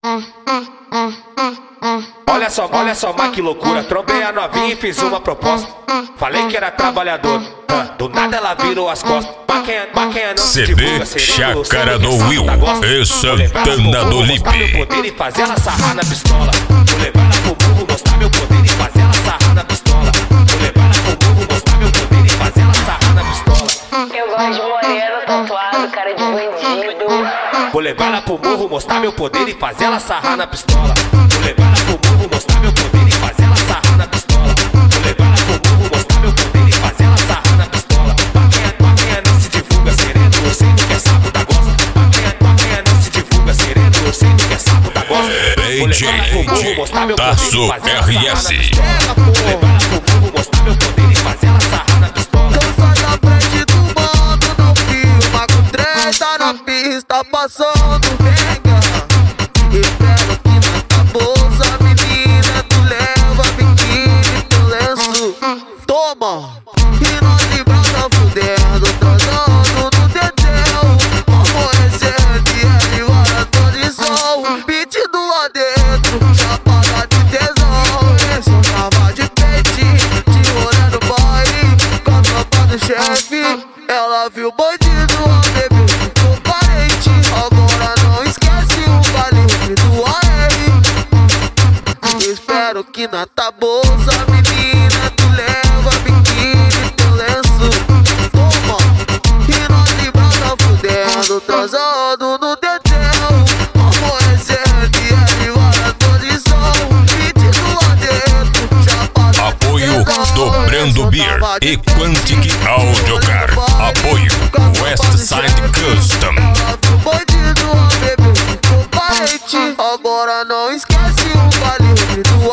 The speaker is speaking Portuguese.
Olha só, mas que loucura. Trombei a novinha e fiz uma proposta. Falei que era trabalhador, do nada ela virou as costas. Maquinha não se divulga, CD Chácara do Will e Santana do Lipe. Mostrar meu poder e fazer ela sarrar na pistola. Vou levar ela pro burro, mostrar meu poder e fazer ela sarrar na pistola. Vou levar ela pro burro, mostrar meu poder e fazer ela sarrar na pistola. Eu gosto de moreno, tatuado, cara de bandido. Vou levar ela pro burro, mostrar meu poder e fazer ela sarrar na pistola. Vou levar ela pro burro, mostrar meu poder e fazer ela sarrar na pistola. Vou levar ela pro burro, mostrar meu poder e fazer ela sarrar na pistola. Maquinha não se divulga, sereno, eu sei do que é sapo da gosta. Maquinha não se divulga, sereno, eu sei do que é sapo da gosta. Vou levar ela pro burro, mostrar meu poder e fazer ela sarrar na pistola. Vou levar ela pro burro, mostrar meu poder e fazer ela sarrar na pistola. Sai da frente do mano, não filma com treta na pista passando. Pega, espero que na bolsa, menina, tu leva biquíni, teu lenço. Toma, e nós de brasa fudendo, transando no dedéu. Como esse RL, maratona de sol, pedido lá dentro, chapada de tesão. Esse eu tava de peitinho, te olhando boy, com a tropa do chefe. Ela viu o bandido, a bebê ficou parente. Agora não esquece o calibre do AR. Espero que na tua bolsa, menina, tu leva biquíni, teu lenço. Toma, e nós de brasa fudendo, transando no dedéu. Como esse RL, maratona de sol, pedido lá dentro, chapada. Apoio Dobrando Beer e Quantic Audiocar. Apoio Westside Custom. Bandido, a bebê ficou parente. Agora não esquece o calibre do